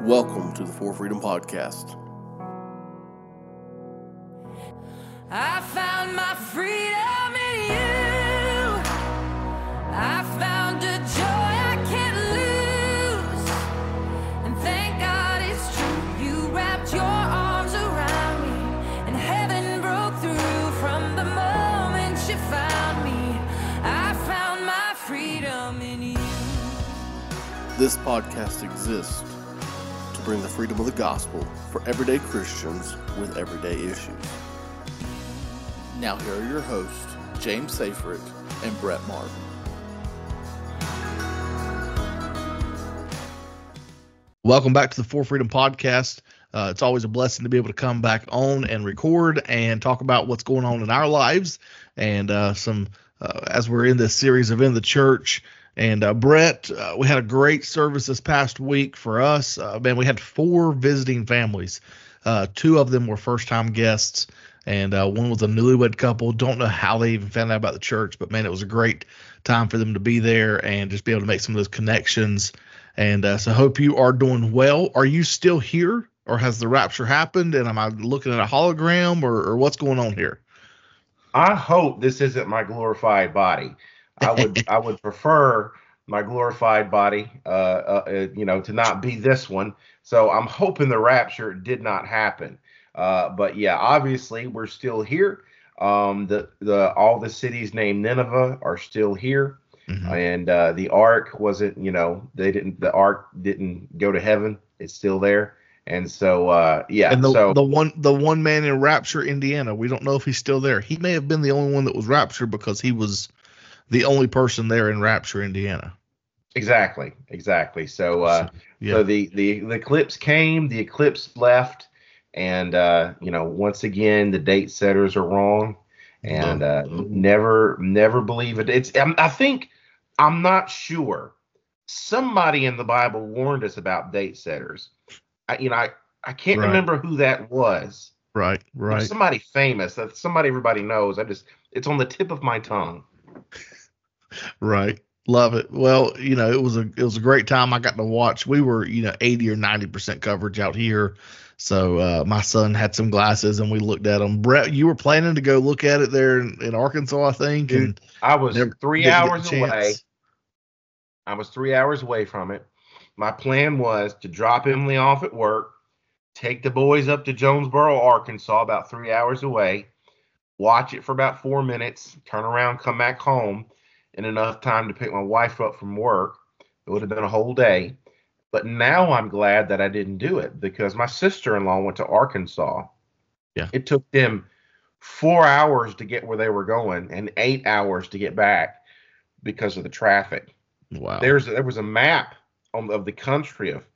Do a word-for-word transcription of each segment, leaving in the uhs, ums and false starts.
Welcome to the For Freedom Podcast. I found my freedom in you. I found a joy I can't lose. And thank God it's true. You wrapped your arms around me, and heaven broke through from the moment you found me. I found my freedom in you. This podcast exists to bring the freedom of the gospel for everyday Christians with everyday issues. Now here are your hosts, James Seyfried and Brett Marvin. Welcome back to the For Freedom Podcast. Uh, it's always a blessing to be able to come back on and record and talk about what's going on in our lives and uh, some uh, as we're in this series of In the Church. And uh, Brett, uh, we had a great service this past week for us. Uh, man, we had four visiting families. Uh, two of them were first-time guests, and uh, one was a newlywed couple. Don't know how they even found out about the church, but man, it was a great time for them to be there and just be able to make some of those connections. And uh, so I hope you are doing well. Are you still here, or has the rapture happened? And am I looking at a hologram, or, or what's going on here? I hope this isn't my glorified body. I would I would prefer my glorified body, uh, uh, you know, to not be this one. So I'm hoping the rapture did not happen. Uh, but yeah, obviously we're still here. Um, the the all the cities named Nineveh are still here, mm-hmm. and uh, the ark wasn't. You know, they didn't. The ark didn't go to heaven. It's still there. And so, uh, yeah. And the, so the one the one man in Rapture, Indiana, we don't know if he's still there. He may have been the only one that was raptured because he was the only person there in Rapture, Indiana. Exactly, exactly. So, uh, yeah. so the, the, the eclipse came, the eclipse left, and, uh, you know, once again, the date setters are wrong, and uh, never, never believe it. It's, um, I think, I'm not sure. Somebody in the Bible warned us about date setters. I, you know, I, I can't right. remember who that was. Right, right. Somebody famous, somebody everybody knows. I just, it's on the tip of my tongue. Right. Love it. Well, you know, it was a it was a great time. I got to watch. We were, you know, eighty or ninety percent coverage out here. So uh, my son had some glasses and we looked at them. Brett, you were planning to go look at it there in, in Arkansas, I think. Dude, and I was three hours away. I was three hours away from it. My plan was to drop Emily off at work, take the boys up to Jonesboro, Arkansas, about three hours away, watch it for about four minutes, turn around, come back home, in enough time to pick my wife up from work. It would have been a whole day. But now I'm glad that I didn't do it because my sister-in-law went to Arkansas. Yeah. It took them four hours to get where they were going and eight hours to get back because of the traffic. Wow. There's there was a map on, of the country of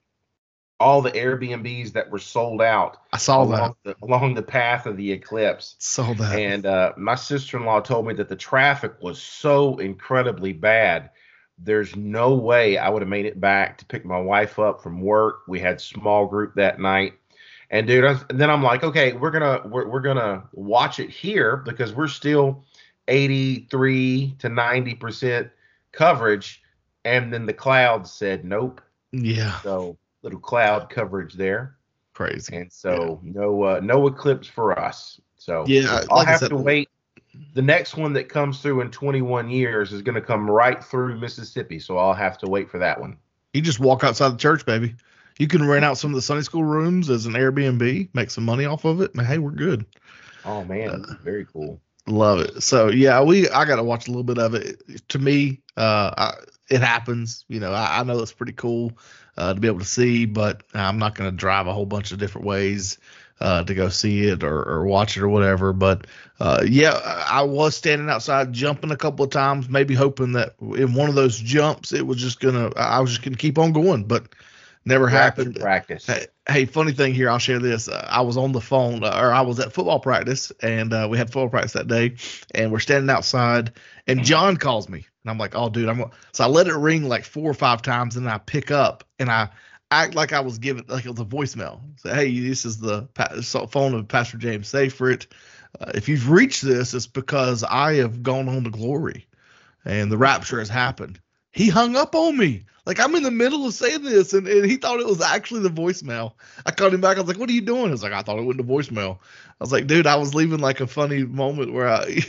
all the Airbnbs that were sold out. I saw along that. The, along the path of the eclipse. Saw that. And uh, my sister-in-law told me that the traffic was so incredibly bad. There's no way I would have made it back to pick my wife up from work. We had small group that night. And dude, I was, and then I'm like, okay, we're gonna we're, we're gonna watch it here because we're still eighty-three to ninety percent coverage. And then the clouds said nope. Yeah. So little cloud coverage there. Crazy. And so yeah. no uh, no eclipse for us. So yeah, I'll like have said, to wait. The next one that comes through in twenty-one years is going to come right through Mississippi. So I'll have to wait for that one. You just walk outside the church, baby. You can rent out some of the Sunday school rooms as an Airbnb, make some money off of it. And hey, we're good. Oh man, uh, very cool. Love it. So yeah, we I got to watch a little bit of it. To me, uh, I, it happens. You know, I, I know it's pretty cool uh, to be able to see, but I'm not going to drive a whole bunch of different ways uh, to go see it or, or watch it or whatever. But uh, yeah, I was standing outside jumping a couple of times, maybe hoping that in one of those jumps it was just gonna I was just gonna keep on going, but never Rapid happened. Practice. Hey, hey, funny thing here, I'll share this. Uh, I was on the phone, uh, or I was at football practice, and uh, we had football practice that day, and we're standing outside, and John calls me, and I'm like, "Oh, dude, I'm." Gonna... So I let it ring like four or five times, and then I pick up, and I act like I was giving like it was a voicemail. Say, "Hey, this is the pa- phone of Pastor James Seyfried. Uh, if you've reached this, it's because I have gone on to glory, and the rapture has happened." He hung up on me. Like, I'm in the middle of saying this, and, and he thought it was actually the voicemail. I called him back. I was like, what are you doing? He was like, I thought it went to voicemail. I was like, dude, I was leaving like a funny moment where I,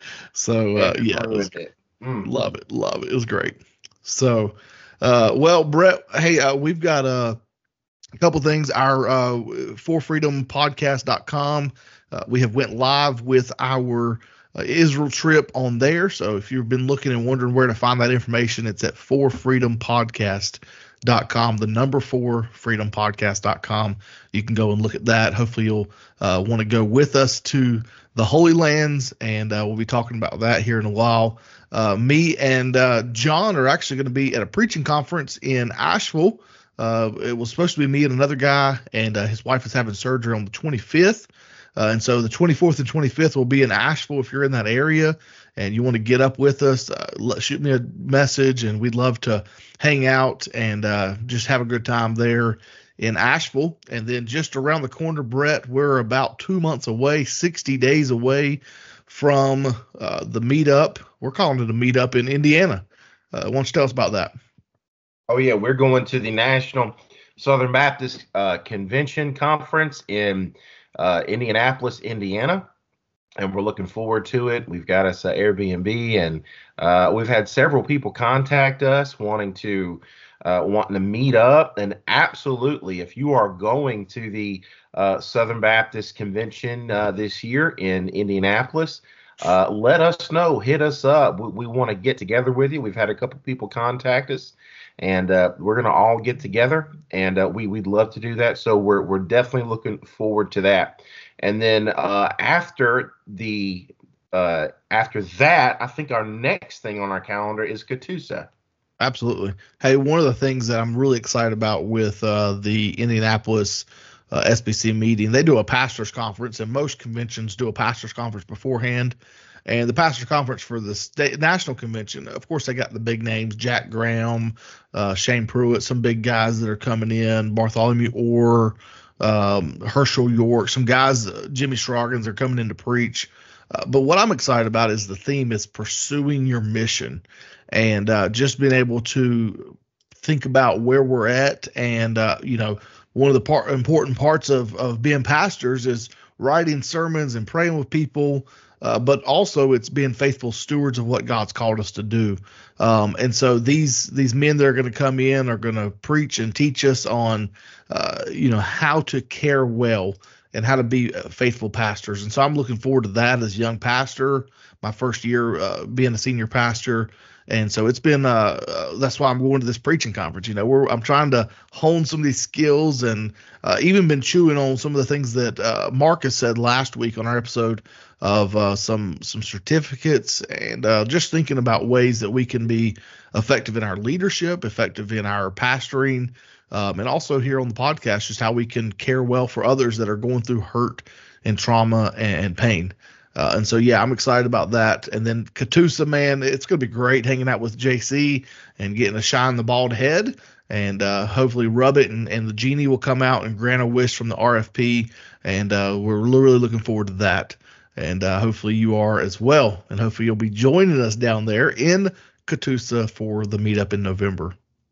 so uh, yeah, it was, it. Mm. love it. Love it. It was great. So, uh, well, Brett, hey, uh, we've got uh, a couple things. Our uh, for freedom podcast dot com. Uh, we have went live with our uh, Israel trip on there. So if you've been looking and wondering where to find that information, it's at for freedom podcast dot com, the number four freedom podcast dot com. You can go and look at that. Hopefully you'll uh, want to go with us to the Holy Lands, and uh, we'll be talking about that here in a while. Uh, me and uh, John are actually going to be at a preaching conference in Asheville. Uh, it was supposed to be me and another guy, and uh, his wife is having surgery on the twenty-fifth. Uh, and so the twenty-fourth and twenty-fifth will be in Asheville. If you're in that area and you want to get up with us, uh, let, shoot me a message, and we'd love to hang out and uh, just have a good time there in Asheville. And then just around the corner, Brett, we're about two months away, sixty days away from uh, the meetup. We're calling it a meetup in Indiana. Uh, why don't you tell us about that? Oh, yeah, we're going to the National Southern Baptist uh, Convention Conference in uh, Indianapolis, Indiana, and we're looking forward to it. We've got us uh, Airbnb, and uh, we've had several people contact us wanting to uh, wanting to meet up. And absolutely, if you are going to the uh, Southern Baptist Convention uh, this year in Indianapolis, uh, let us know. Hit us up. We, we want to get together with you. We've had a couple people contact us. And uh, we're going to all get together, and uh, we, we'd love to do that. So we're we're definitely looking forward to that. And then uh, after the uh, after that, I think our next thing on our calendar is Catoosa. Absolutely. Hey, one of the things that I'm really excited about with uh, the Indianapolis uh, S B C meeting, they do a pastors conference, and most conventions do a pastors conference beforehand. And the pastor conference for the state national convention, of course, they got the big names, Jack Graham, uh, Shane Pruitt, some big guys that are coming in, Bartholomew Orr, um, Herschel York, some guys, uh, Jimmy Scroggins are coming in to preach. Uh, but what I'm excited about is the theme is pursuing your mission, and uh, just being able to think about where we're at. And, uh, you know, one of the part, important parts of, of being pastors is writing sermons and praying with people. Uh, but also it's being faithful stewards of what God's called us to do. Um, and so these these men that are going to come in are going to preach and teach us on, uh, you know, how to care well and how to be faithful pastors. And so I'm looking forward to that as a young pastor, my first year uh, being a senior pastor. And so it's been, uh, uh, that's why I'm going to this preaching conference. You know, we're, I'm trying to hone some of these skills, and uh, even been chewing on some of the things that uh, Marcus said last week on our episode of uh, some some certificates, and uh, just thinking about ways that we can be effective in our leadership, effective in our pastoring, um, and also here on the podcast, just how we can care well for others that are going through hurt and trauma and, and pain. Uh, and so, yeah, I'm excited about that. And then Catoosa, man, it's going to be great hanging out with J C and getting to shine the bald head, and uh, hopefully rub it, and, and the genie will come out and grant a wish from the R F P. And uh, we're really looking forward to that. And uh, hopefully you are as well. And hopefully you'll be joining us down there in Catoosa for the meetup in November.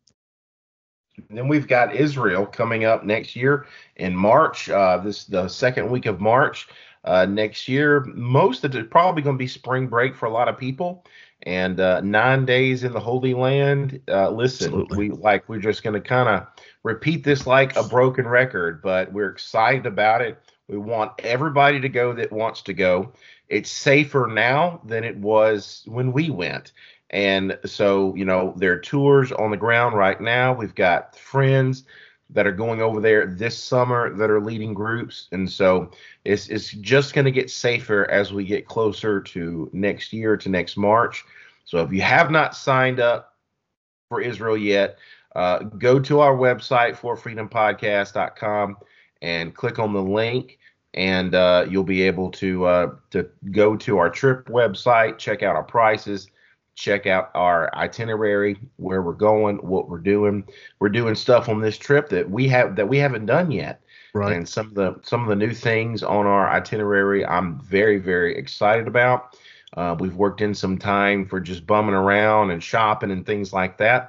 And then we've got Israel coming up next year in March, uh, this the second week of March. Uh, next year, most of it probably going to be spring break for a lot of people, and uh, nine days in the Holy Land. Uh, listen, Absolutely. we like we're just going to kind of repeat this like a broken record, but we're excited about it. We want everybody to go that wants to go. It's safer now than it was when we went, and so you know there are tours on the ground right now. We've got friends that are going over there this summer that are leading groups. And so it's it's just going to get safer as we get closer to next year, to next March. So if you have not signed up for Israel yet, uh, go to our website, for freedom podcast dot com, and click on the link, and uh, you'll be able to uh, to go to our trip website, check out our prices, check out our itinerary, where we're going, what we're doing. We're doing stuff on this trip that we have that we haven't done yet. Right. And some of the some of the new things on our itinerary, I'm very, very excited about. Uh, we've worked in some time for just bumming around and shopping and things like that.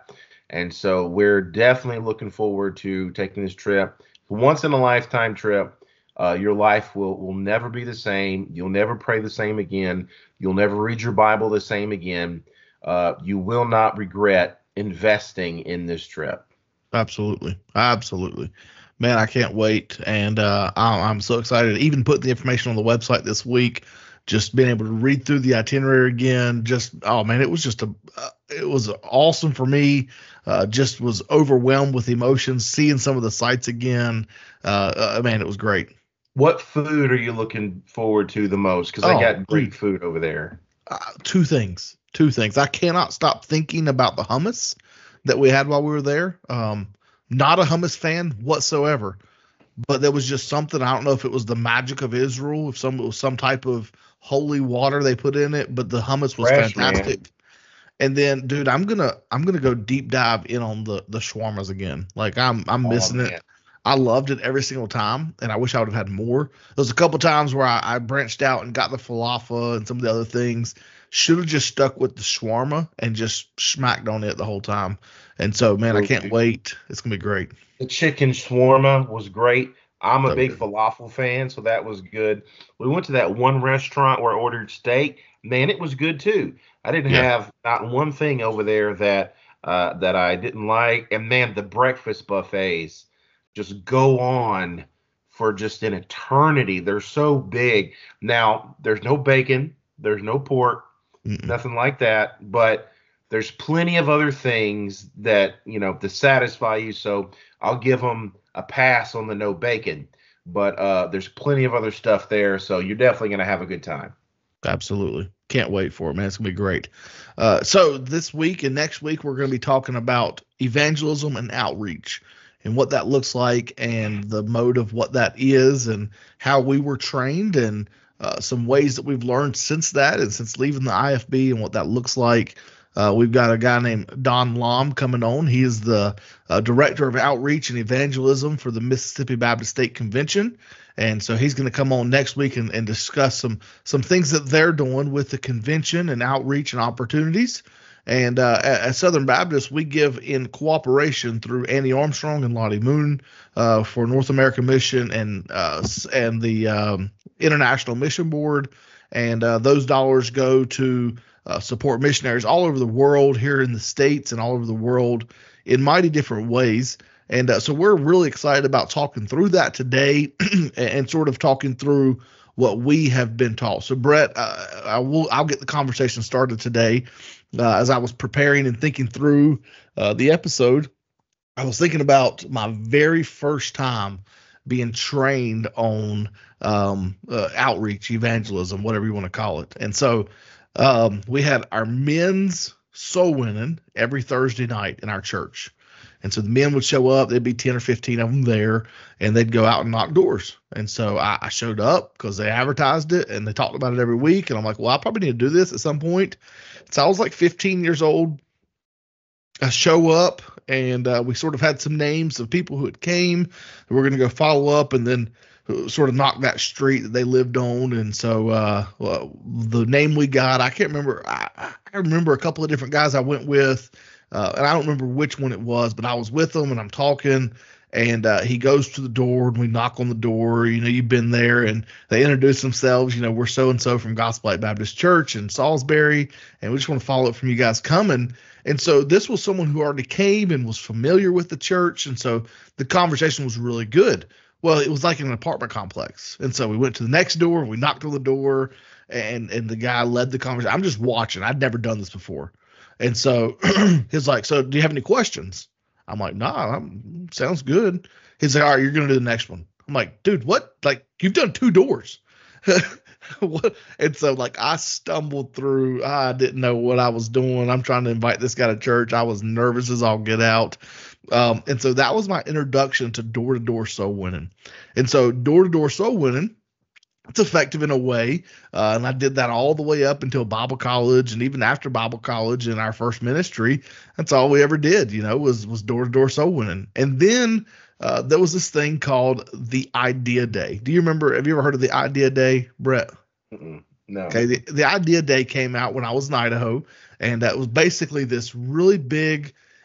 And so we're definitely looking forward to taking this trip. Once in a lifetime trip. Uh, your life will, will never be the same. You'll never pray the same again. You'll never read your Bible the same again. Uh, you will not regret investing in this trip. Absolutely. Absolutely. Man, I can't wait. And uh, I, I'm so excited. Even put the information on the website this week, just being able to read through the itinerary again. Just, oh, man, it was just a, uh, it was awesome for me. Uh, just was overwhelmed with emotions, seeing some of the sights again. Uh, uh, man, it was great. What food are you looking forward to the most? Because Oh, they got great dude. food over there. Uh, two things. Two things. I cannot stop thinking about the hummus that we had while we were there. Um, not a hummus fan whatsoever, but there was just something. I don't know if it was the magic of Israel, if some it was some type of holy water they put in it, but the hummus was Fresh, fantastic. man. And then, dude, I'm gonna I'm gonna go deep dive in on the the shawarmas again. Like I'm I'm Oh, missing man. it. I loved it every single time, and I wish I would have had more. There's a couple times where I, I branched out and got the falafel and some of the other things. Should have just stuck with the shawarma and just smacked on it the whole time. And so, man, I can't Okay. wait. It's gonna be great. The chicken shawarma was great. I'm a So big good. falafel fan, so that was good. We went to that one restaurant where I ordered steak. Man, it was good too. I didn't Yeah. have not one thing over there that uh, that I didn't like. And man, the breakfast buffets just go on for just an eternity. They're so big. Now, there's no bacon, there's no pork, Mm-mm. nothing like that, but there's plenty of other things that, you know, to satisfy you. So I'll give them a pass on the no bacon, but uh, there's plenty of other stuff there. So you're definitely going to have a good time. Absolutely. Can't wait for it, man. It's going to be great. Uh, so this week and next week, we're going to be talking about evangelism and outreach and what that looks like and the mode of what that is and how we were trained and uh, some ways that we've learned since that and since leaving the I F B and what that looks like. Uh, we've got a guy named Don Lom coming on. He is the uh, director of outreach and evangelism for the Mississippi Baptist State Convention. And so he's going to come on next week and, and discuss some some things that they're doing with the convention and outreach and opportunities. And uh, at, at Southern Baptist, we give in cooperation through Annie Armstrong and Lottie Moon uh, for North American Mission and uh, s- and the um, International Mission Board. And uh, those dollars go to uh, support missionaries all over the world, here in the States and all over the world in mighty different ways. And uh, so we're really excited about talking through that today and, and sort of talking through what we have been taught. So Brett, uh, I will I'll get the conversation started today. Uh, as I was preparing and thinking through uh, the episode, I was thinking about my very first time being trained on um, uh, outreach, evangelism, whatever you want to call it. And so um, we had our men's soul winning every Thursday night in our church. And so the men would show up, there'd be ten or fifteen of them there, and they'd go out and knock doors. And so I, I showed up because they advertised it and they talked about it every week. And I'm like, well, I probably need to do this at some point. So I was like fifteen years old. I show up and uh, we sort of had some names of people who had came. We're going to go follow up and then sort of knock that street that they lived on. And so uh, well, the name we got, I can't remember. I, I remember a couple of different guys I went with. Uh, and I don't remember which one it was, but I was with him and I'm talking and uh, he goes to the door and we knock on the door. You know, you've been there, and they introduce themselves. You know, we're so-and-so from Gospel Light Baptist Church in Salisbury, and we just want to follow up from you guys coming. And so this was someone who already came and was familiar with the church. And so the conversation was really good. Well, it was like in an apartment complex. And so we went to the next door, we knocked on the door, and, and the guy led the conversation. I'm just watching. I'd never done this before. And so he's like, so do you have any questions? I'm like, nah, I'm, sounds good. He's like, all right, you're going to do the next one. I'm like, dude, what? Like, you've done two doors. What? And so, like, I stumbled through. I didn't know what I was doing. I'm trying to invite this guy to church. I was nervous as all get out. Um, and so that was my introduction to door-to-door soul winning. And so door-to-door soul winning, it's effective in a way. Uh, and I did that all the way up until Bible college. And even after Bible college in our first ministry, that's all we ever did, you know, was, was door-to-door soul winning. And then uh, there was this thing called the Idea Day. Do you remember, have you ever heard of the Idea Day, Brett? Mm-mm, no. Okay. The, the Idea Day came out when I was in Idaho. And that was basically this really big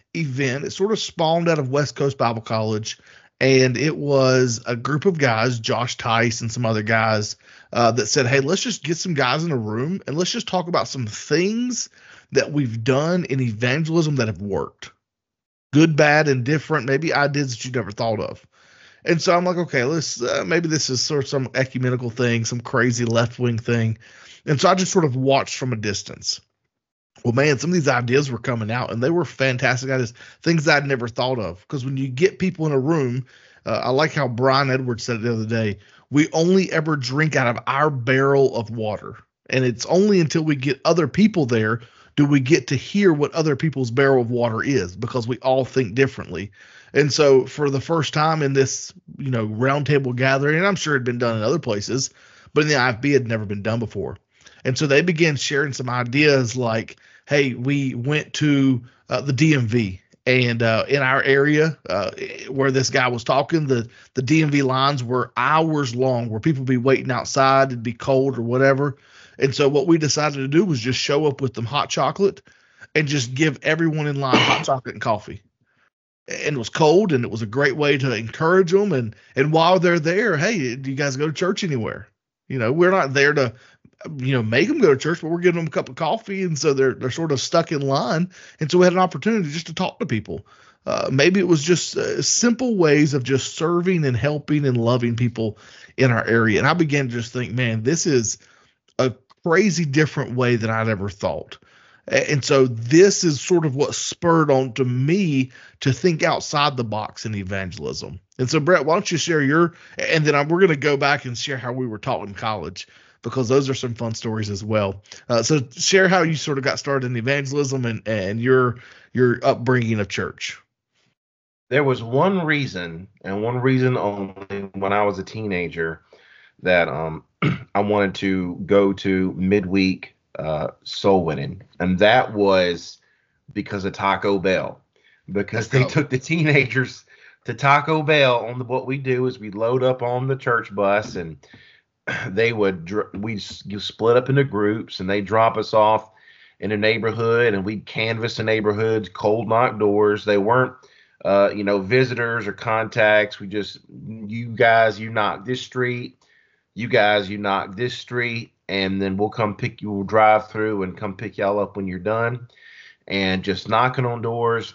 event. It sort of spawned out of West Coast Bible College, and it was a group of guys, Josh Tice and some other guys, uh, that said, hey, let's just get some guys in a room and let's just talk about some things that we've done in evangelism that have worked. Good, bad, and different, maybe ideas that you never thought of. And so I'm like, okay, let's uh, maybe this is sort of some ecumenical thing, some crazy left-wing thing. And so I just sort of watched from a distance. Well, man, some of these ideas were coming out, and they were fantastic ideas, things I'd never thought of. Because when you get people in a room, uh, I like how Brian Edwards said it the other day, we only ever drink out of our barrel of water. And it's only until we get other people there do we get to hear what other people's barrel of water is, because we all think differently. And so for the first time in this, you know, roundtable gathering, and I'm sure it had been done in other places, but in the I F B it had never been done before. And so they began sharing some ideas like, hey, we went to uh, the D M V, and uh, in our area uh, where this guy was talking, the, the D M V lines were hours long where people would be waiting outside, it'd be cold or whatever. And so what we decided to do was just show up with them hot chocolate and just give everyone in line hot chocolate and coffee. And it was cold, and it was a great way to encourage them. And, and while they're there, hey, do you guys go to church anywhere? You know, we're not there to, you know, make them go to church, but we're giving them a cup of coffee. And so they're, they're sort of stuck in line. And so we had an opportunity just to talk to people. Uh, maybe it was just uh, simple ways of just serving and helping and loving people in our area. And I began to just think, man, this is a crazy different way than I'd ever thought. And so this is sort of what spurred on to me to think outside the box in evangelism. And so, Brett, why don't you share your, and then we're going to go back and share how we were taught in college, because those are some fun stories as well. Uh, so share how you sort of got started in evangelism and, and your, your upbringing of church. There was one reason, and one reason only, when I was a teenager, that um, I wanted to go to midweek uh, soul winning. And that was because of Taco Bell, because they oh. took the teenagers to Taco Bell on the, what we do is we load up on the church bus, and they would, we split up into groups, and they drop us off in a neighborhood, and we'd canvass the neighborhoods, cold knock doors. They weren't, uh, you know, visitors or contacts. We just, you guys, you knock this street, you guys, you knock this street, and then we'll come pick you, we'll drive through and come pick y'all up when you're done, and just knocking on doors.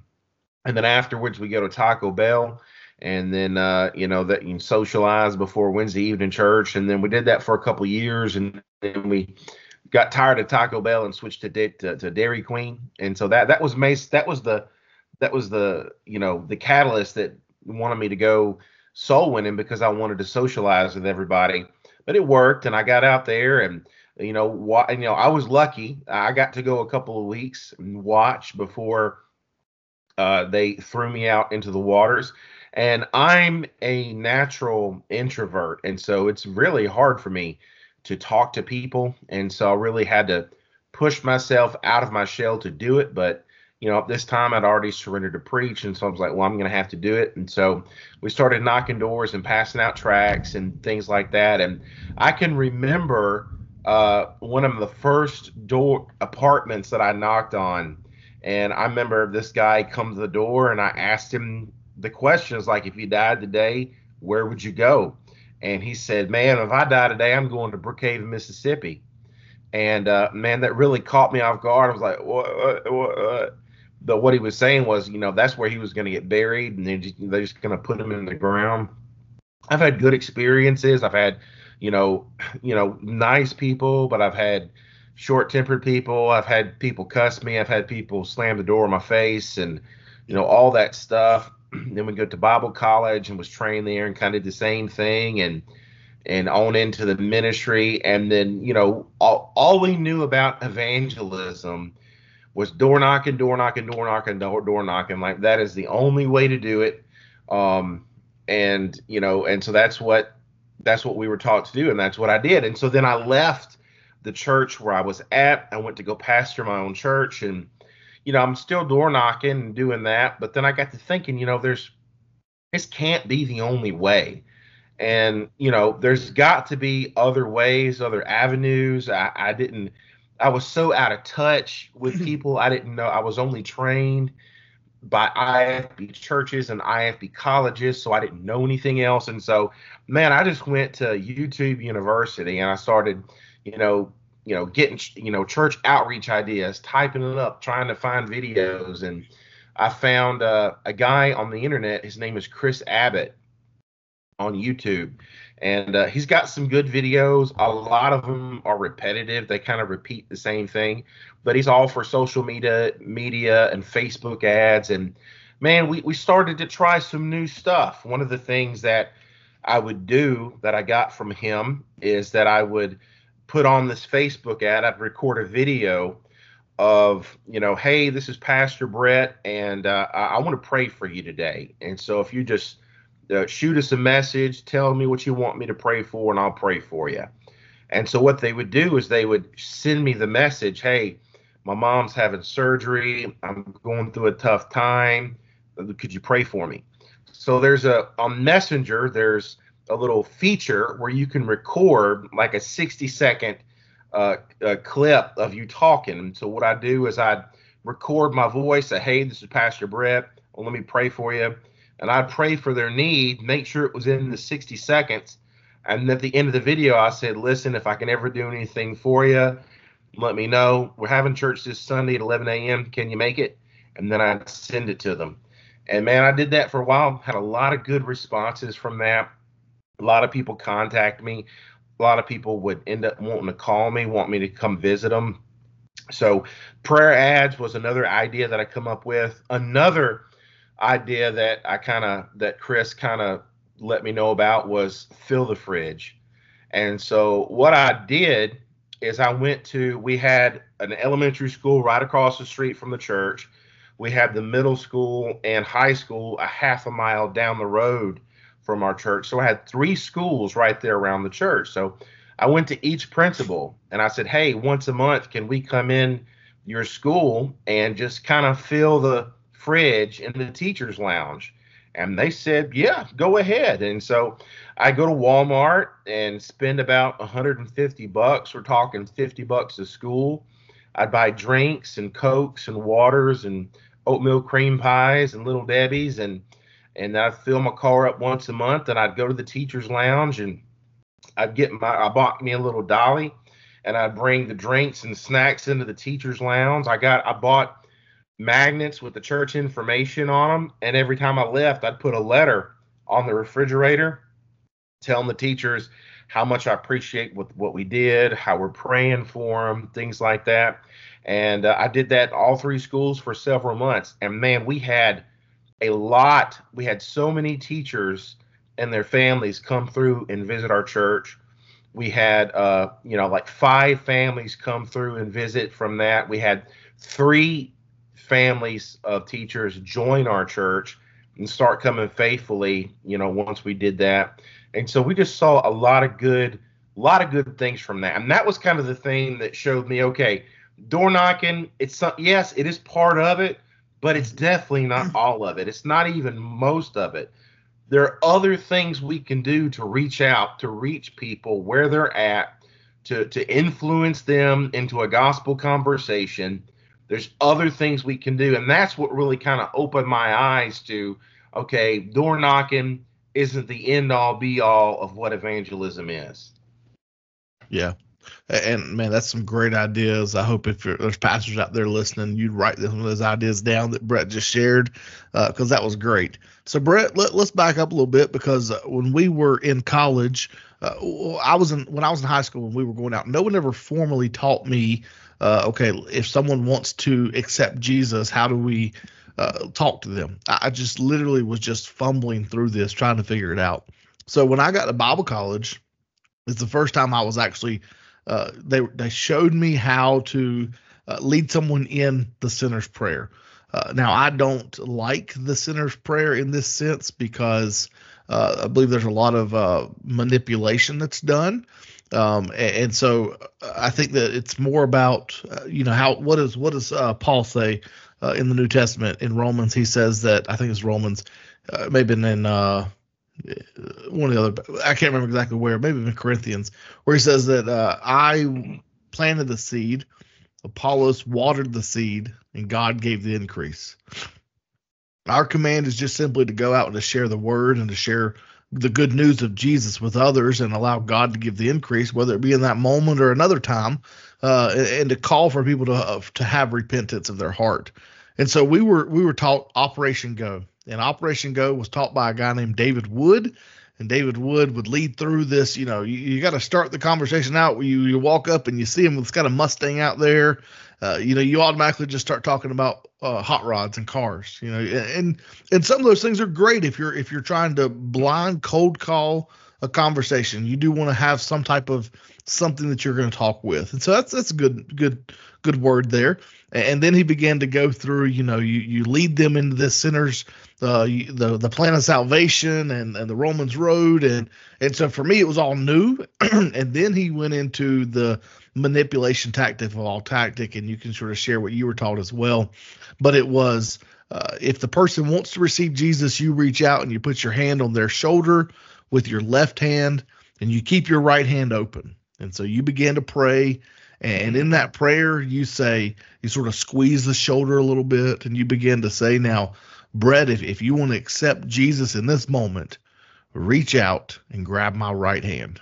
And then afterwards we go to Taco Bell, and then, uh, you know, that you can socialize before Wednesday evening church. And then we did that for a couple of years, and then we got tired of Taco Bell and switched to, to, to Dairy Queen. And so that, that was Mace, that was the, that was the, you know, the catalyst that wanted me to go soul winning, because I wanted to socialize with everybody. But it worked, and I got out there, and you know, wa- and, you know, I was lucky. I got to go a couple of weeks and watch before uh, they threw me out into the waters. And I'm a natural introvert, and so it's really hard for me to talk to people. And so I really had to push myself out of my shell to do it. But you know, at this time I'd already surrendered to preach. And so I was like, well, I'm going to have to do it. And so we started knocking doors and passing out tracts and things like that. And I can remember uh, one of the first door apartments that I knocked on. And I remember this guy come to the door, and I asked him the questions like, if you died today, where would you go? And he said, man, if I die today, I'm going to Brookhaven, Mississippi. And uh, man, that really caught me off guard. I was like, what, what, what? But what he was saying was, you know, that's where he was going to get buried, and they're just, they're just going to put him in the ground. I've had good experiences. I've had, you know, you know, nice people, but I've had short-tempered people. I've had people cuss me. I've had people slam the door in my face, and, you know, all that stuff. Then we go to Bible college and was trained there and kind of did the same thing, and and on into the ministry. And then, you know, all, all we knew about evangelism was door knocking, door knocking, door knocking, door, door knocking. Like, that is the only way to do it. Um, and, you know, and so that's what, that's what we were taught to do. And that's what I did. And so then I left the church where I was at. I went to go pastor my own church, and, you know, I'm still door knocking and doing that. But then I got to thinking, you know, there's, this can't be the only way. And, you know, there's got to be other ways, other avenues. I, I didn't, I was so out of touch with people. I didn't know. I was only trained by I F B churches and I F B colleges, so I didn't know anything else. And so, man, I just went to YouTube University and I started, you know, you know, getting, you know, church outreach ideas, typing it up, trying to find videos. And I found uh, a guy on the internet. His name is Chris Abbott on YouTube. And uh, he's got some good videos. A lot of them are repetitive. They kind of repeat the same thing. But he's all for social media, media and Facebook ads. And, man, we, we started to try some new stuff. One of the things that I would do that I got from him is that I would put on this Facebook ad. I'd record a video of, you know, hey, this is Pastor Brett, and uh, I, I want to pray for you today. And so if you just uh, shoot us a message, tell me what you want me to pray for, and I'll pray for you. And so what they would do is they would send me the message, hey, my mom's having surgery. I'm going through a tough time. Could you pray for me? So there's a, on Messenger, there's a little feature where you can record like a sixty second uh, uh, clip of you talking. And so what I do is I'd record my voice, say, hey, this is Pastor Brett. Well, let me pray for you. And I'd pray for their need, make sure it was in the sixty seconds. And at the end of the video, I said, listen, if I can ever do anything for you, let me know. We're having church this Sunday at eleven a.m. Can you make it? And then I'd send it to them. And, man, I did that for a while, had a lot of good responses from that. A lot of people contact me. A lot of people would end up wanting to call me, want me to come visit them. So prayer ads was another idea that I come up with. Another idea that I kind of, that Chris kind of let me know about was fill the fridge. And so what I did is I went to, we had an elementary school right across the street from the church. We had the middle school and high school a half a mile down the road from our church. So I had three schools right there around the church. So I went to each principal and I said, hey, once a month, can we come in your school and just kind of fill the fridge in the teacher's lounge? And they said, yeah, go ahead. And so I go to Walmart and spend about one hundred fifty bucks. We're talking fifty bucks a school. I'd buy drinks and Cokes and waters and oatmeal cream pies and Little Debbie's, and and I'd fill my car up once a month, and I'd go to the teacher's lounge and I'd get my, I bought me a little dolly, and I'd bring the drinks and snacks into the teacher's lounge. I got, I bought magnets with the church information on them, and every time I left, I'd put a letter on the refrigerator telling the teachers how much I appreciate what, what we did, how we're praying for them, things like that. And uh, I did that in all three schools for several months. And, man, we had a lot. We had so many teachers and their families come through and visit our church. We had, uh, you know, like five families come through and visit from that. We had three families of teachers join our church and start coming faithfully, you know, once we did that. And so we just saw a lot of good, a lot of good things from that. And that was kind of the thing that showed me, okay, door knocking, it's some, yes, it is part of it, but it's definitely not all of it. It's not even most of it. There are other things we can do to reach out, to reach people where they're at, to, to influence them into a gospel conversation. There's other things we can do. And that's what really kind of opened my eyes to, okay, door knocking isn't the end all be all of what evangelism is. Yeah. And, man, that's some great ideas. I hope if there's pastors out there listening, you'd write some of those ideas down that Brett just shared, because uh, that was great. So, Brett, let, let's back up a little bit, because uh, when we were in college, uh, I was in when I was in high school, when we were going out, no one ever formally taught me, uh, okay, if someone wants to accept Jesus, how do we uh, talk to them? I, I just literally was just fumbling through this, trying to figure it out. So when I got to Bible college, it's the first time I was actually Uh, they they showed me how to uh, lead someone in the sinner's prayer. Uh, now, I don't like the sinner's prayer in this sense, because uh, I believe there's a lot of uh, manipulation that's done, um, and, and so I think that it's more about uh, you know how what is what does uh, Paul say uh, in the New Testament in Romans? He says that, I think it's Romans, uh, maybe in uh, one of the other, I can't remember exactly where, maybe in Corinthians, where he says that uh, I planted the seed, Apollos watered the seed, and God gave the increase. Our command is just simply to go out and to share the word and to share the good news of Jesus with others and allow God to give the increase, whether it be in that moment or another time, uh, and, and to call for people to uh, to have repentance of their heart. And so we were we were taught Operation Go, and Operation Go was taught by a guy named David Wood. And David Wood would lead through this. You know, you, you got to start the conversation out where you, you walk up and you see him with got a Mustang out there. Uh, you know, you automatically just start talking about uh, hot rods and cars. You know, and and some of those things are great if you're if you're trying to blind cold call a conversation. You do want to have some type of something that you're going to talk with, and so that's that's a good good good word there. And then he began to go through. You know, you you lead them into this sinner's. Uh, the the plan of salvation and, and the Romans road and and so for me it was all new. And then he went into the manipulation tactic of all tactic, and you can sort of share what you were taught as well. But it was uh, if the person wants to receive Jesus, you reach out and you put your hand on their shoulder with your left hand, and you keep your right hand open. And so you begin to pray. And in that prayer, you say, you sort of squeeze the shoulder a little bit, and you begin to say, now, Brett, if, if you want to accept Jesus in this moment, reach out and grab my right hand.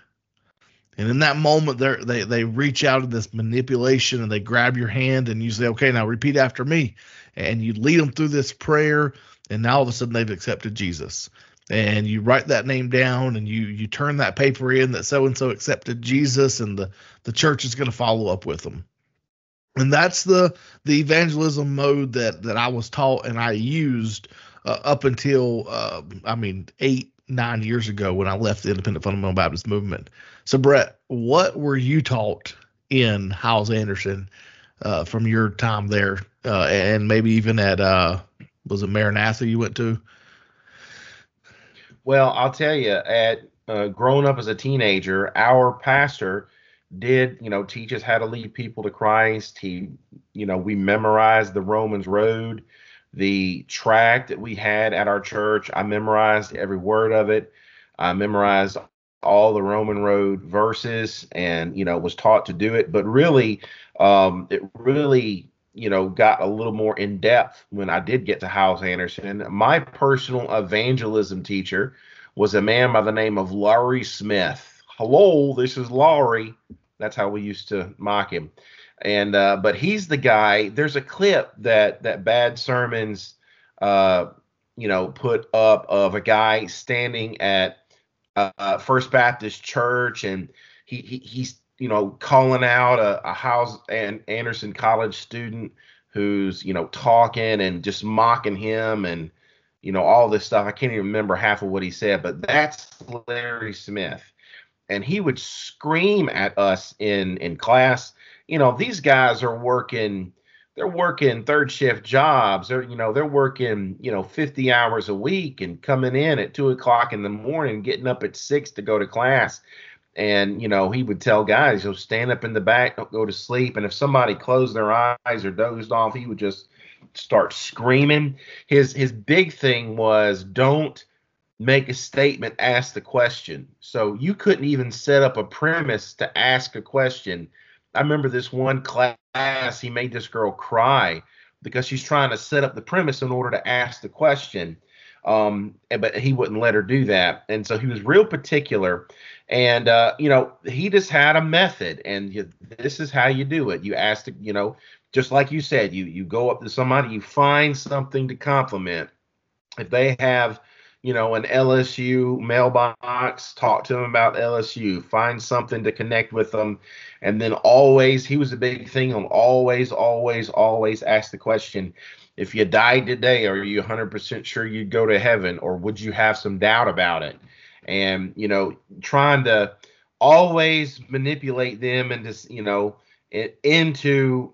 And in that moment, they they reach out in this manipulation and they grab your hand, and you say, okay, now repeat after me. And you lead them through this prayer, and now all of a sudden they've accepted Jesus. And you write that name down, and you you turn that paper in that so-and-so accepted Jesus, and the, the church is going to follow up with them. And that's the the evangelism mode that that I was taught and I used uh, up until, uh, I mean, eight, nine years ago when I left the Independent Fundamental Baptist movement. So, Brett, what were you taught in Hyles-Anderson uh, from your time there, uh, and maybe even at, uh, was it Maranatha you went to? Well, I'll tell you, at uh, growing up as a teenager, our pastor did, you know, teach us how to lead people to Christ. He, you know, we memorized the Romans road, the tract that we had at our church. I memorized every word of it. I memorized all the Roman road verses and, you know, was taught to do it. But really, um, it really, you know, got a little more in depth when I did get to Hyles-Anderson. My personal evangelism teacher was a man by the name of Laurie Smith. Hello, this is Laurie. That's how we used to mock him. And uh, but he's the guy. There's a clip that that Bad Sermons, uh, you know, put up of a guy standing at uh, First Baptist Church, and he, he he's you know calling out a, a Hyles-Anderson College student who's you know talking and just mocking him and you know all this stuff. I can't even remember half of what he said, but that's Larry Smith. And he would scream at us in, in class. You know, these guys are working, they're working third shift jobs. They're, you know, they're working, you know, fifty hours a week and coming in at two o'clock in the morning, getting up at six to go to class. And, you know, he would tell guys, you'll stand up in the back, don't go to sleep. And if somebody closed their eyes or dozed off, he would just start screaming. His, his big thing was don't make a statement, ask the question. So you couldn't even set up a premise to ask a question. I remember this one class, he made this girl cry because she's trying to set up the premise in order to ask the question. Um, but he wouldn't let her do that. And so he was real particular. And, uh, you know, he just had a method. And you, this is how you do it. You ask, the, you know, just like you said, you, you go up to somebody, you find something to compliment. If they have, you know, an L S U mailbox, talk to them about L S U, find something to connect with them. And then always, he was a big thing on always, always, always ask the question, if you died today, are you one hundred percent sure you'd go to heaven, or would you have some doubt about it? And, you know, trying to always manipulate them into, you know, into,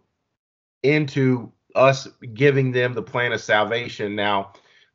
into us giving them the plan of salvation. Now,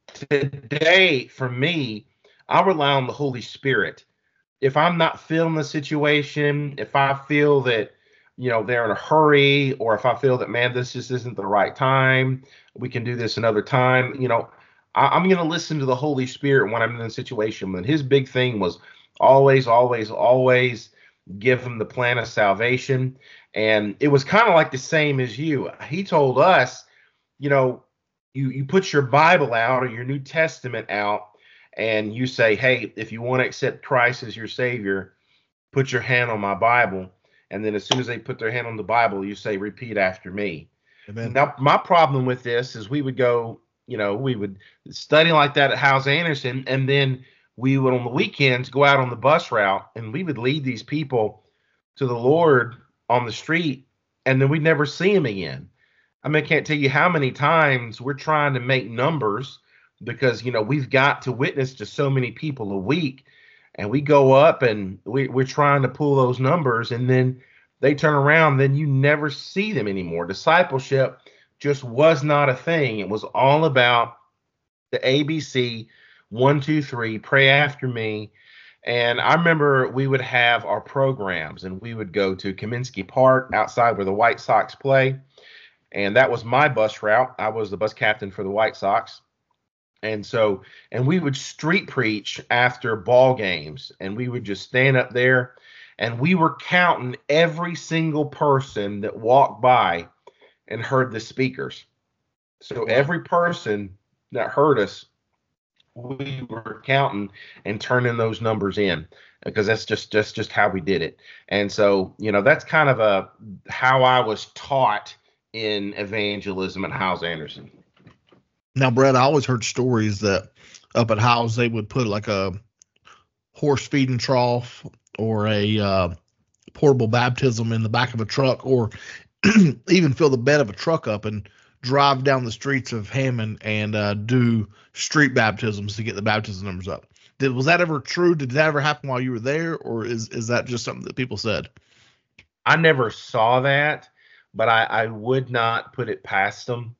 today, for me, I rely on the Holy Spirit. If I'm not feeling the situation, if I feel that, you know, they're in a hurry, or if I feel that, man, this just isn't the right time, we can do this another time, you know, I, I'm going to listen to the Holy Spirit when I'm in the situation. And his big thing was always, always, always give him the plan of salvation. And it was kind of like the same as you. He told us, you know, you you put your Bible out or your New Testament out, and you say, hey, if you want to accept Christ as your Savior, put your hand on my Bible. And then as soon as they put their hand on the Bible, you say, repeat after me. Amen. Now, my problem with this is we would go, you know, we would study like that at House Anderson, and then we would on the weekends go out on the bus route, and we would lead these people to the Lord on the street, and then we'd never see them again. I mean, I can't tell you how many times we're trying to make numbers because, you know, we've got to witness to so many people a week, and we go up and we, we're trying to pull those numbers, and then they turn around, then you never see them anymore. Discipleship just was not a thing. It was all about the A B C, one, two, three, pray after me. And I remember we would have our programs, and we would go to Kaminsky Park outside where the White Sox play. And that was my bus route. I was the bus captain for the White Sox. And so, and we would street preach after ball games, and we would just stand up there, and we were counting every single person that walked by and heard the speakers. So every person that heard us, we were counting and turning those numbers in, because that's just, just, just how we did it. And so, you know, that's kind of a, how I was taught in evangelism at House Anderson. Now, Brett, I always heard stories that up at House they would put like a horse feeding trough or a uh, portable baptism in the back of a truck, or even fill the bed of a truck up and drive down the streets of Hammond and uh, do street baptisms to get the baptism numbers up. Did, was that ever true? Did that ever happen while you were there, or is, is that just something that people said? I never saw that, but I, I would not put it past them.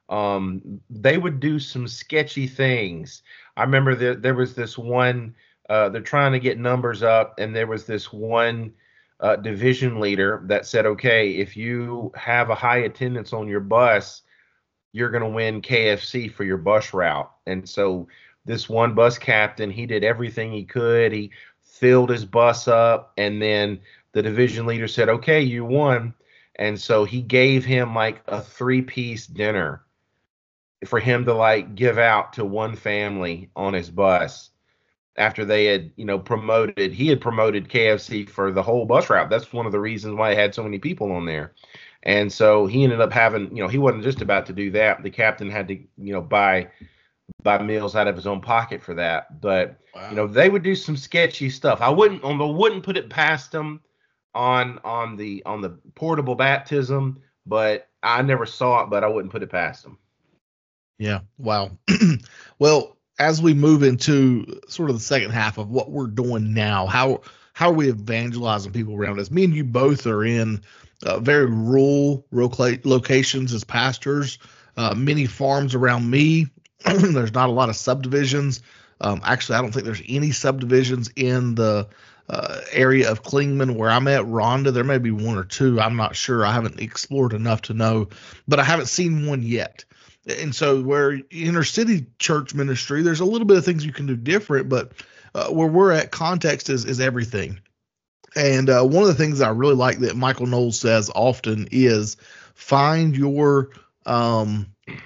Um, they would do some sketchy things. I remember there, there was this one, uh, they're trying to get numbers up, and there was this one uh, division leader that said, okay, if you have a high attendance on your bus, you're going to win K F C for your bus route. And so this one bus captain, he did everything he could. He filled his bus up, and then the division leader said, okay, you won. And so he gave him like a three-piece dinner for him to like give out to one family on his bus after they had, you know, promoted, he had promoted K F C for the whole bus route. That's one of the reasons why it had so many people on there. And so he ended up having, you know, he wasn't just about to do that. The captain had to, you know, buy, buy meals out of his own pocket for that. But, wow. you know, they would do some sketchy stuff. I wouldn't, on the, wouldn't put it past them on, on the, on the portable baptism, but I never saw it, but I wouldn't put it past them. Yeah. Wow. Well, as we move into sort of the second half of what we're doing now, how how are we evangelizing people around us? Me and you both are in uh, very rural roca- locations as pastors, uh, many farms around me. There's not a lot of subdivisions. Um, actually, I don't think there's any subdivisions in the uh, area of Klingman where I'm at. Rhonda, there may be one or two. I'm not sure. I haven't explored enough to know, but I haven't seen one yet. And so where inner city church ministry, there's a little bit of things you can do different, but uh, where we're at, context is, is everything. And uh, one of the things that I really like that Michael Knowles says often is find your um,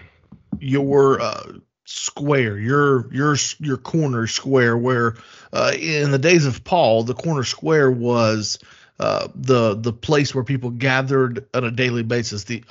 your uh, square, your your your corner square. Where uh, in the days of Paul, the corner square was Uh, the the place where people gathered on a daily basis, the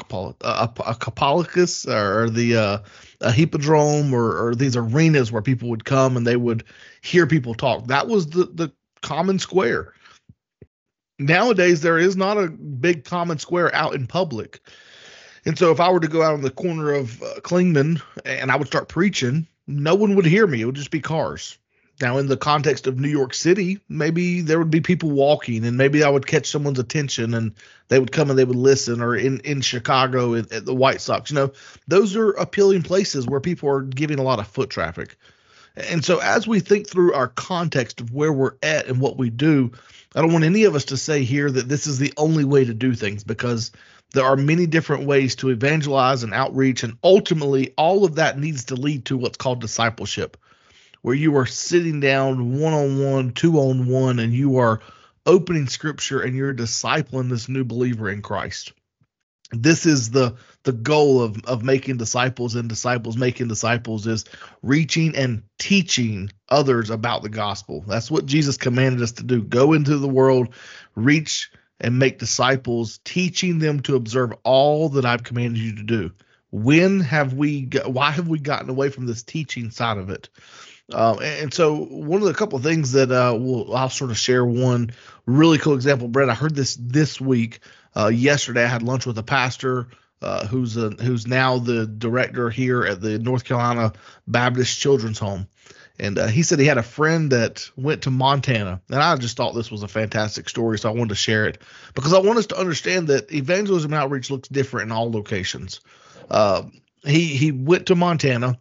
Acapolicus or the uh, a hippodrome or, or these arenas where people would come and they would hear people talk. That was the, the common square. Nowadays, there is not a big common square out in public. And so if I were to go out on the corner of uh, Klingman and I would start preaching, no one would hear me. It would just be cars. Now, in the context of New York City, maybe there would be people walking, and maybe I would catch someone's attention, and they would come and they would listen. Or in, in Chicago at, at the White Sox, you know, those are appealing places where people are giving a lot of foot traffic. And so as we think through our context of where we're at and what we do, I don't want any of us to say here that this is the only way to do things, because there are many different ways to evangelize and outreach, and ultimately all of that needs to lead to what's called discipleship, where you are sitting down one-on-one, two-on-one, and you are opening scripture and you're discipling this new believer in Christ. This is the the goal of of making disciples, and disciples making disciples is reaching and teaching others about the gospel. That's what Jesus commanded us to do. Go into the world, reach and make disciples, teaching them to observe all that I've commanded you to do. When have we why have we gotten away from this teaching side of it? Um, and so one of the couple of things that uh, we'll, I'll sort of share one really cool example. Brett, I heard this this week. Uh, yesterday, I had lunch with a pastor uh, who's a, who's now the director here at the North Carolina Baptist Children's Home. And uh, he said he had a friend that went to Montana. And I just thought this was a fantastic story, so I wanted to share it because I want us to understand that evangelism and outreach looks different in all locations. Uh, he, he went to Montana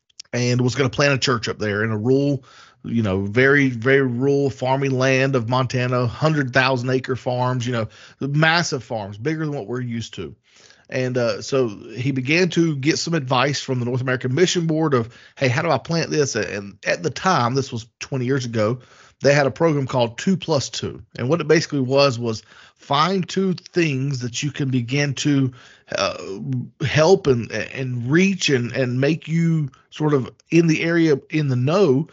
and was going to plant a church up there in a rural, you know, very, very rural farming land of Montana, one hundred thousand acre farms, you know, massive farms, bigger than what we're used to. And uh, so he began to get some advice from the North American Mission Board of, hey, how do I plant this? And at the time, this was twenty years ago, they had a program called two plus two. And what it basically was, was find two things that you can begin to uh, help and and reach and, and make you sort of in the area, in the know,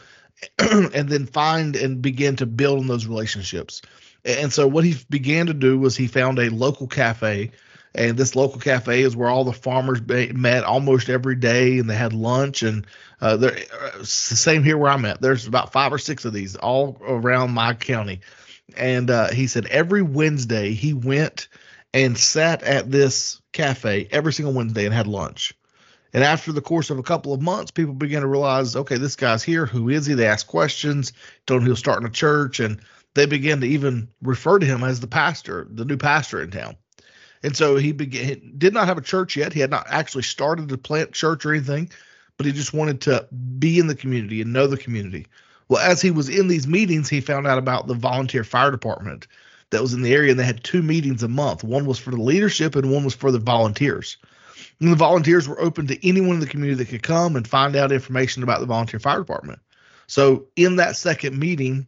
and then find and begin to build on those relationships. And so what he began to do was he found a local cafe, and this local cafe is where all the farmers met almost every day, and they had lunch. And uh, they're, it's the same here where I'm at. There's about five or six of these all around my county. And uh, he said every Wednesday he went and sat at this cafe every single Wednesday and had lunch. And after the course of a couple of months, people began to realize, okay, this guy's here. Who is he? They asked questions, told him he was starting a church, and they began to even refer to him as the pastor, the new pastor in town. And so he began, did not have a church yet. He had not actually started to plant church or anything, but he just wanted to be in the community and know the community. Well, as he was in these meetings, he found out about the volunteer fire department that was in the area, and they had two meetings a month. One was for the leadership and one was for the volunteers. And the volunteers were open to anyone in the community that could come and find out information about the volunteer fire department. So in that second meeting,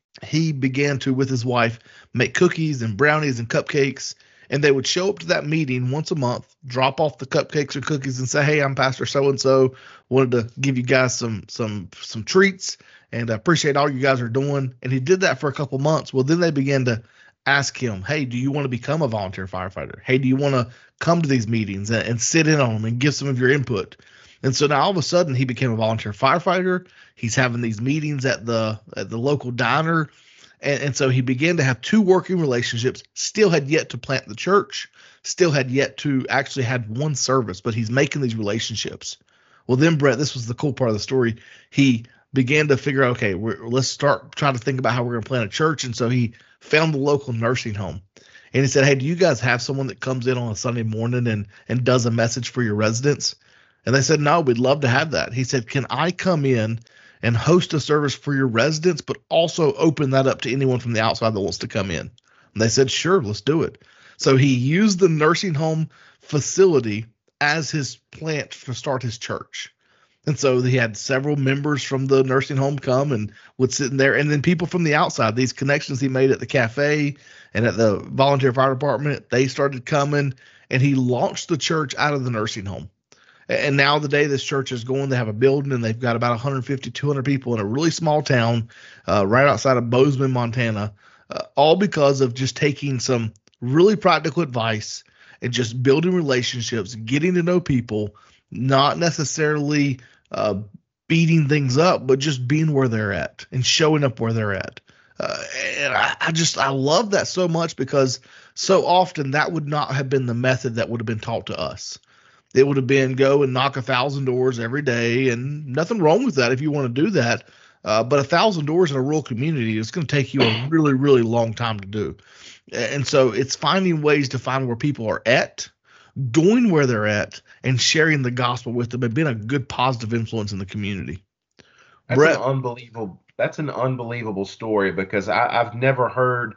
he began to, with his wife, make cookies and brownies and cupcakes. And they would show up to that meeting once a month, drop off the cupcakes or cookies and say, hey, I'm Pastor so-and-so. Wanted to give you guys some some some treats, and I appreciate all you guys are doing. And he did that for a couple months. Well, then they began to ask him, hey, do you want to become a volunteer firefighter? Hey, do you want to come to these meetings and, and sit in on them and give some of your input? And so now all of a sudden he became a volunteer firefighter. He's having these meetings at the at the local diner. And, and so he began to have two working relationships, still had yet to plant the church, still had yet to actually had one service, but he's making these relationships. Well, then, Brett, this was the cool part of the story. He began to figure out, okay, we're, let's start trying to think about how we're going to plant a church. And so he found the local nursing home. And he said, hey, do you guys have someone that comes in on a Sunday morning and, and does a message for your residents? And they said, no, we'd love to have that. He said, can I come in and host a service for your residents, but also open that up to anyone from the outside that wants to come in? And they said, sure, let's do it. So he used the nursing home facility as his plant to start his church. And so he had several members from the nursing home come and would sit in there. And then people from the outside, these connections he made at the cafe and at the volunteer fire department, they started coming, and he launched the church out of the nursing home. And now the day this church is going, they have a building, and they've got about one hundred fifty, two hundred people in a really small town uh, right outside of Bozeman, Montana, uh, all because of just taking some really practical advice and just building relationships, getting to know people, not necessarily uh, beating things up, but just being where they're at and showing up where they're at. Uh, and I, I just, I love that so much, because so often that would not have been the method that would have been taught to us. It would have been go and knock a thousand doors every day, and nothing wrong with that if you want to do that. Uh, but a thousand doors in a rural community is going to take you a really, really long time to do. And so it's finding ways to find where people are at, going where they're at, and sharing the gospel with them, and being a good positive influence in the community. That's Brett, an unbelievable. That's an unbelievable story, because I, I've never heard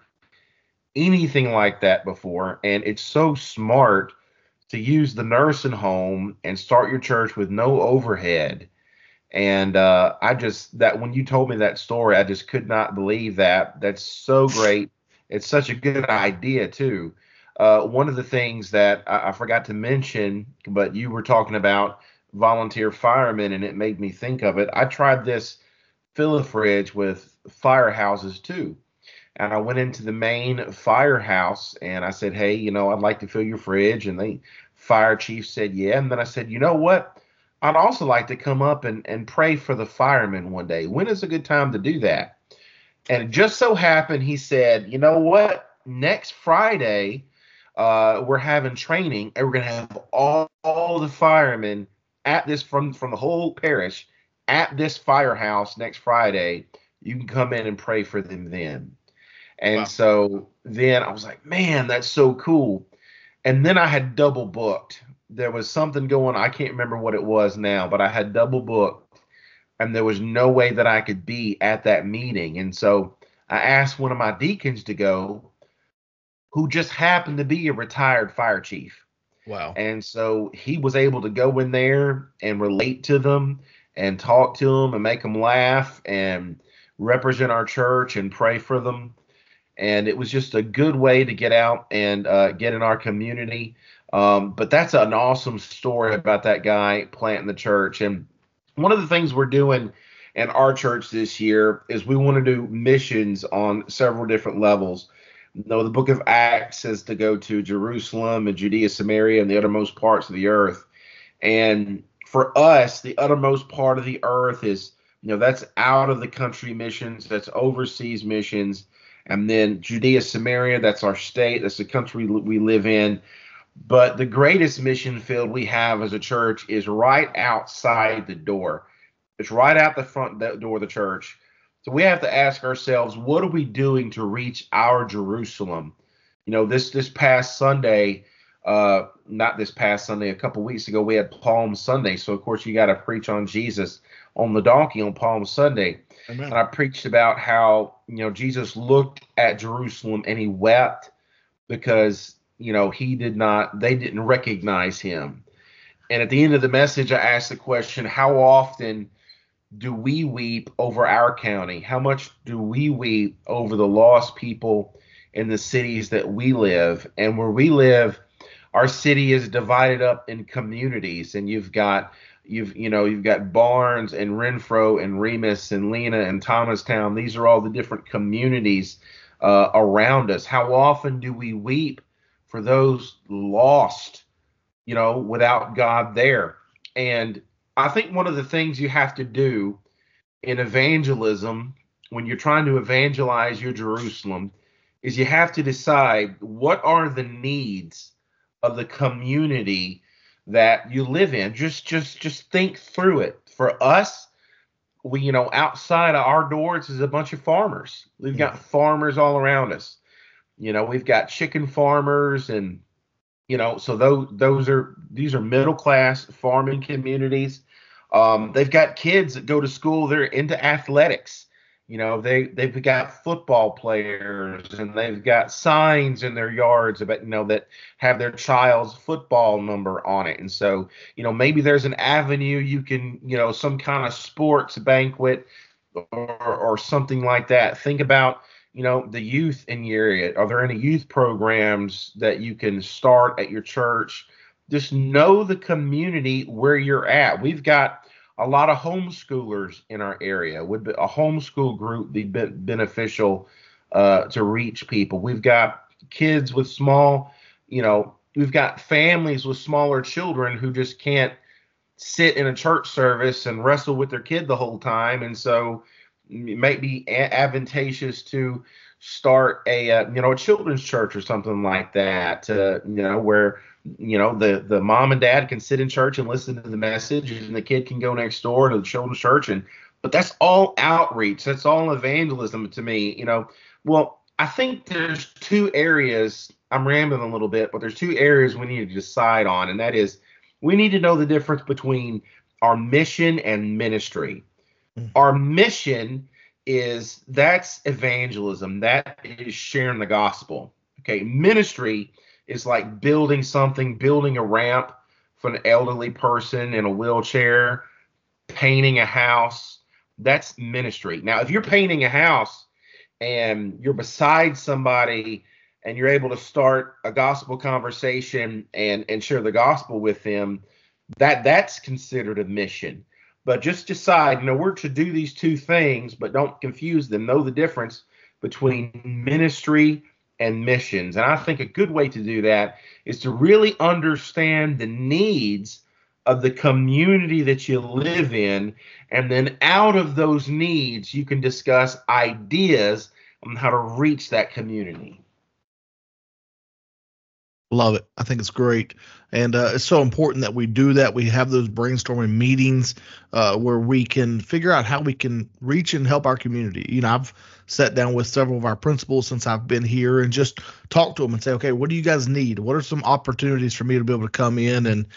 anything like that before, and it's so smart to use the nursing home and start your church with no overhead. And uh, I just, that when you told me that story, I just could not believe that. That's so great. It's such a good idea too. uh, one of the things that I, I forgot to mention, but you were talking about volunteer firemen, and it made me think of it. I tried this fill-a-fridge with firehouses too. And I went into the main firehouse and I said, hey, you know, I'd like to fill your fridge. And the fire chief said, yeah. And then I said, you know what? I'd also like to come up and, and pray for the firemen one day. When is a good time to do that? And it just so happened, he said, you know what? Next Friday, uh, we're having training and we're going to have all, all the firemen at this from, from the whole parish at this firehouse next Friday. You can come in and pray for them then. And wow. So then I was like, man, that's so cool. And then I had double booked. There was something going, I can't remember what it was now, but I had double booked and there was no way that I could be at that meeting. And so I asked one of my deacons to go, who just happened to be a retired fire chief. Wow. And so he was able to go in there and relate to them and talk to them and make them laugh and represent our church and pray for them. And it was just a good way to get out and uh, get in our community. Um, but that's an awesome story about that guy planting the church. And one of the things we're doing in our church this year is we want to do missions on several different levels. You know, the book of Acts says to go to Jerusalem and Judea, Samaria, and the uttermost parts of the earth. And for us, the uttermost part of the earth is, you know, that's out of the country missions, that's overseas missions. And then Judea, Samaria, that's our state. That's the country we live in. But the greatest mission field we have as a church is right outside the door. It's right out the front door of the church. So we have to ask ourselves, what are we doing to reach our Jerusalem? You know, this this past Sunday, uh, not this past Sunday, a couple weeks ago, we had Palm Sunday. So, of course, you got to preach on Jesus on the donkey on Palm Sunday. Amen. And I preached about how, you know, Jesus looked at Jerusalem and he wept because, you know, he did not, they didn't recognize him. And at the end of the message, I asked the question, how often do we weep over our county? How much do we weep over the lost people in the cities that we live? And where we live, our city is divided up in communities, and you've got You've, you know, you've got Barnes and Renfro and Remus and Lena and Thomastown. These are all the different communities uh, around us. How often do we weep for those lost, you know, without God there? And I think one of the things you have to do in evangelism, when you're trying to evangelize your Jerusalem, is you have to decide what are the needs of the community that you live in. Just, just, just think through it. For us, we, you know, outside of our doors is a bunch of farmers. We've got farmers all around us. You know, we've got chicken farmers, and, you know, so those, those are, these are middle class farming communities. Um, they've got kids that go to school. They're into athletics. You know, they, they've got football players, and they've got signs in their yards about, you know, that have their child's football number on it. And so, you know, maybe there's an avenue you can, you know, some kind of sports banquet or, or something like that. Think about, you know, the youth in your area. Are there any youth programs that you can start at your church? Just know the community where you're at. We've got a lot of homeschoolers in our area. Would be a homeschool group be beneficial uh, to reach people? We've got kids with small, you know, we've got families with smaller children who just can't sit in a church service and wrestle with their kid the whole time. And so it might be a- advantageous to start a, uh, you know, a children's church or something like that, uh, you know, where, you know, the, the mom and dad can sit in church and listen to the message, and the kid can go next door to the children's church. And, but that's all outreach. That's all evangelism to me, you know. Well, I think there's two areas, I'm rambling a little bit, but there's two areas we need to decide on. And that is, we need to know the difference between our mission and ministry. Mm. Our mission is, that's evangelism. That is sharing the gospel. Okay. Ministry is like building something, building a ramp for an elderly person in a wheelchair, painting a house. That's ministry. Now, if you're painting a house and you're beside somebody and you're able to start a gospel conversation and and share the gospel with them, that that's considered a mission. But just decide, you know, we're to do these two things, but don't confuse them. Know the difference between ministry and missions. And I think a good way to do that is to really understand the needs of the community that you live in. And then out of those needs, you can discuss ideas on how to reach that community. Love it. I think it's great. And uh, it's so important that we do that. We have those brainstorming meetings uh, where we can figure out how we can reach and help our community. You know, I've sat down with several of our principals since I've been here and just talk to them and say, okay, what do you guys need? What are some opportunities for me to be able to come in and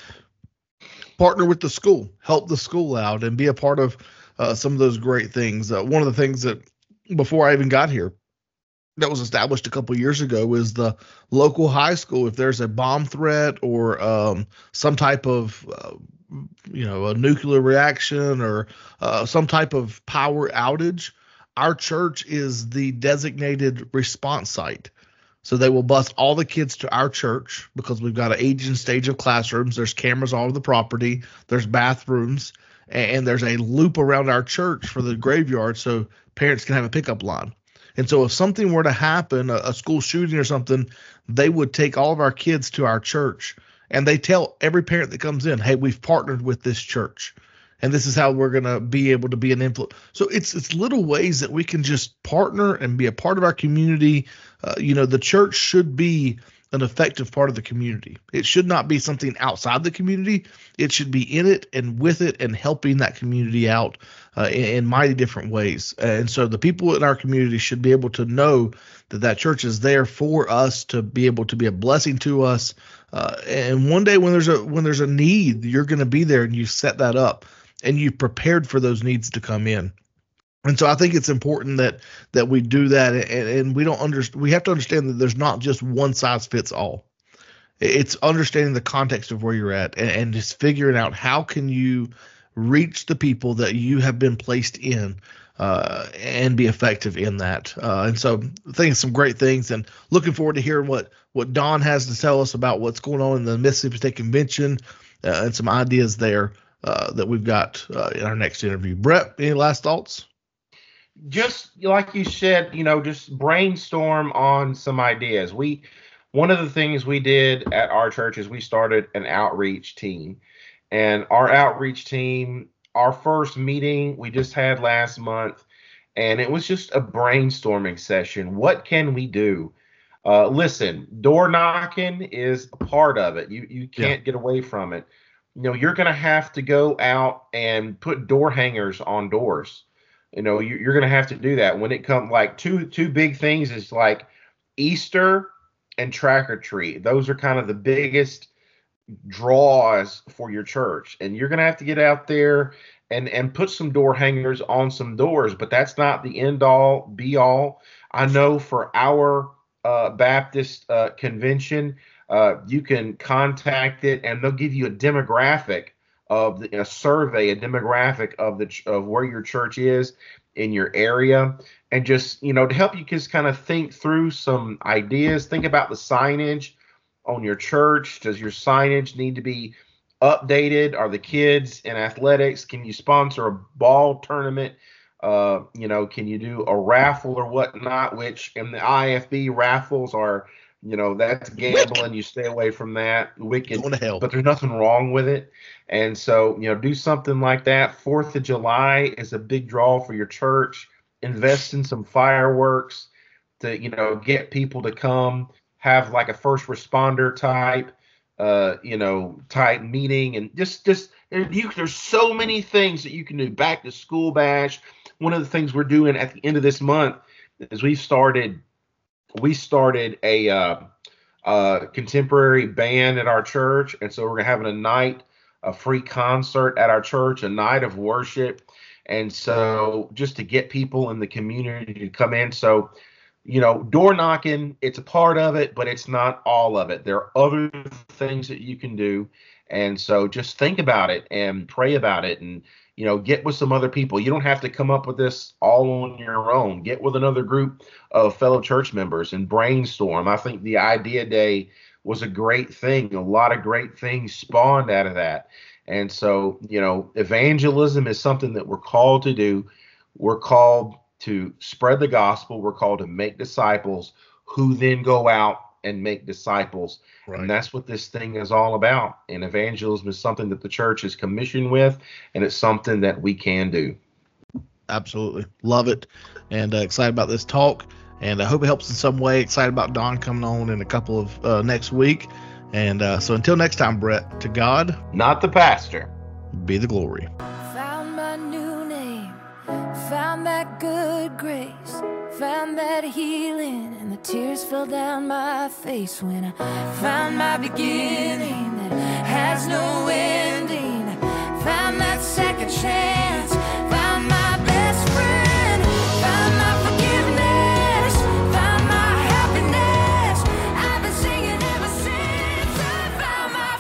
partner with the school, help the school out, and be a part of uh, some of those great things? Uh, one of the things that before I even got here, that was established a couple of years ago is the local high school. If there's a bomb threat or um, some type of, uh, you know, a nuclear reaction or uh, some type of power outage, our church is the designated response site. So they will bus all the kids to our church because we've got an age and stage of classrooms. There's cameras all over the property. There's bathrooms, and there's a loop around our church for the graveyard so parents can have a pickup line. And so if something were to happen, a, a school shooting or something, they would take all of our kids to our church, and they tell every parent that comes in, hey, we've partnered with this church, and this is how we're going to be able to be an influence. So it's it's little ways that we can just partner and be a part of our community. Uh, you know, the church should be an effective part of the community. It should not be something outside the community. It should be in it and with it and helping that community out uh, in, in mighty different ways. And so the people in our community should be able to know that that church is there for us to be able to be a blessing to us. Uh, and one day when there's a when there's a need, you're going to be there, and you set that up and you prepared for those needs to come in. And so I think it's important that that we do that, and, and we don't understand. We have to understand that there's not just one size fits all. It's understanding the context of where you're at, and, and just figuring out how can you reach the people that you have been placed in, uh, and be effective in that. Uh, and so I think some great things, and looking forward to hearing what what Don has to tell us about what's going on in the Mississippi State Convention uh, and some ideas there uh, that we've got uh, in our next interview. Brett, any last thoughts? Just like you said, you know, just brainstorm on some ideas. We, one of the things we did at our church is we started an outreach team, and our outreach team, our first meeting we just had last month, and it was just a brainstorming session. What can we do? Uh, listen, door knocking is a part of it. You, you can't yeah. get away from it. You know, you're going to have to go out and put door hangers on doors. You know, you're going to have to do that when it comes, like two two big things is like Easter and Track or Treat. Those are kind of the biggest draws for your church, and you're going to have to get out there and and put some door hangers on some doors. But that's not the end all be all. I know for our uh, Baptist uh, convention, uh, you can contact it, and they'll give you a demographic of the, a survey, a demographic of the of where your church is in your area, and just, you know, to help you just kind of think through some ideas. Think about the signage on your church. Does your signage need to be updated? Are the kids in athletics? Can you sponsor a ball tournament? Uh, you know, can you do a raffle or whatnot? Which in the I F B raffles are, you know, that's gambling. You stay away from that. Wicked. Going to hell. But there's nothing wrong with it. And so, you know, do something like that. Fourth of July is a big draw for your church. Invest in some fireworks to, you know, get people to come. Have like a first responder type, uh, you know, type meeting, and just, just you, there's so many things that you can do. Back to school bash. One of the things we're doing at the end of this month is we've started. We started a uh, uh, contemporary band at our church, and so we're having a night, a free concert at our church, a night of worship, and so just to get people in the community to come in. So, you know, door knocking, it's a part of it, but it's not all of it. There are other things that you can do, and so just think about it and pray about it, and you know, get with some other people. You don't have to come up with this all on your own. Get with another group of fellow church members and brainstorm. I think the Idea Day was a great thing. A lot of great things spawned out of that. And so, you know, evangelism is something that we're called to do. We're called to spread the gospel. We're called to make disciples who then go out and make disciples. Right. And that's what this thing is all about. And evangelism is something that the church is commissioned with, and it's something that we can do. Absolutely. Love it. And uh, excited about this talk. And I hope it helps in some way. Excited about Don coming on in a couple of uh, next week. And uh, so until next time, Brett, to God, not the pastor, be the glory. Found my new name, found that good grace, found that healing, and the tears fell down my face when I found my beginning that has no ending. Found that second chance, found my best friend, found my forgiveness, found my happiness. I've been singing ever since I found my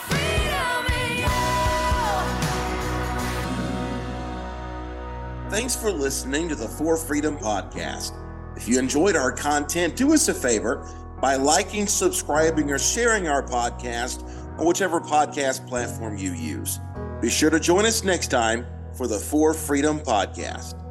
freedom in you. Thanks for listening to the For Freedom Podcast. If you enjoyed our content, do us a favor by liking, subscribing, or sharing our podcast on whichever podcast platform you use. Be sure to join us next time for the For Freedom Podcast.